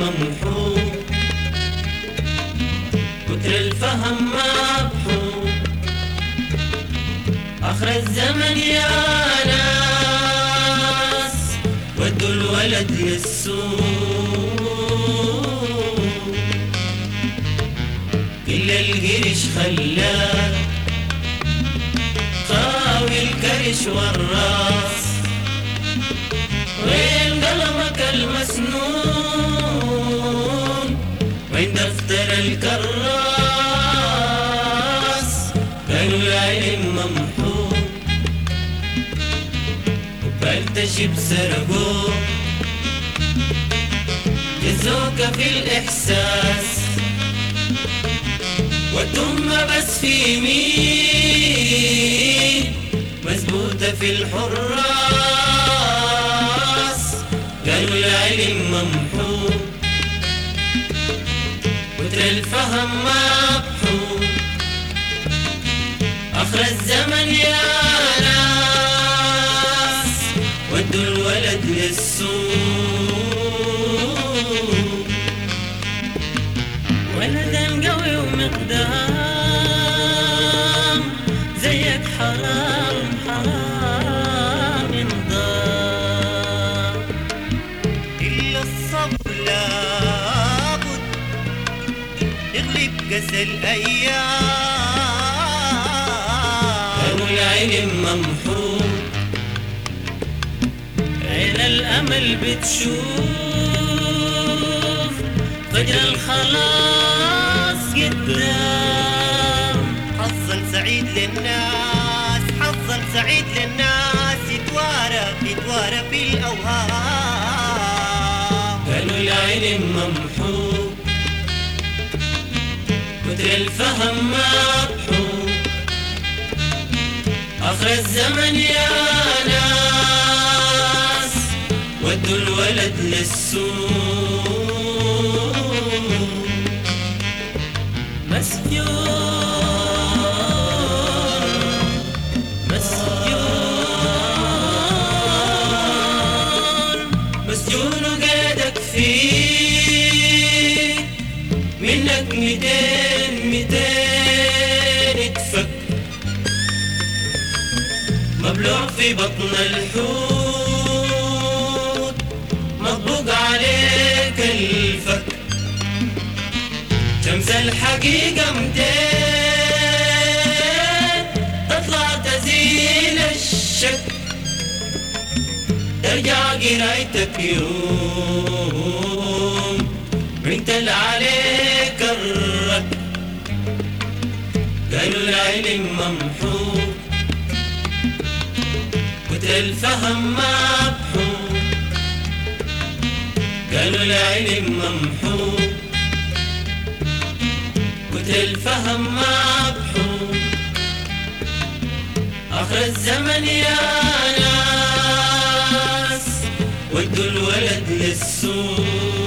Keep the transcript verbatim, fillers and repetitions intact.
ممحوق، كتر الفهم مبحوق. آخر الزمن يا ناس ودوا الولد للسوق، كل القرش خلاك خاوي الكرش والراس. وين قلمك المسنون؟ وين دفتر الكراس؟ كانوا العلم ممحوق وبلتشي بسرقوك، جزوك في الإحساس والتم بس في مين مزبوطة في الحراس. قالوا العلم ممحوق كتر الفهم مبحوق، آخر الزمن يا ناس ودوا الولد للسوق. ولدا قوي ومقدام زيك حرام حرام ينضام. إلا الصبر لابد يغلب كسل الأيام. كانوا العلم ممحوق، عين الأمل بتشوف فجر الخلاص قدام. حظا سعيد للناس، حظا سعيد للناس، يتوارى يتوارى في الأوهام. كانوا العلم ممحوق كتر الفهم مبحوق، آخر الزمن يا ناس ودوا الولد للسوق. مسجون مسجون مسجون وقيدك فيه، منك ميتين ميتين اتفك، مبلوع في بطن الحوت مطبوق عليك الفك. شمس الحقيقة متين تطلع تزيل الشك، ترجع قرايتك يوم بنتل عليك الرك. قالوا العلم ممحوق كتر الفهم مبحوق، قالوا العلم ممحوق كتر الفهم مبحوق، آخر الزمن يا ناس ودوا الولد للسوق.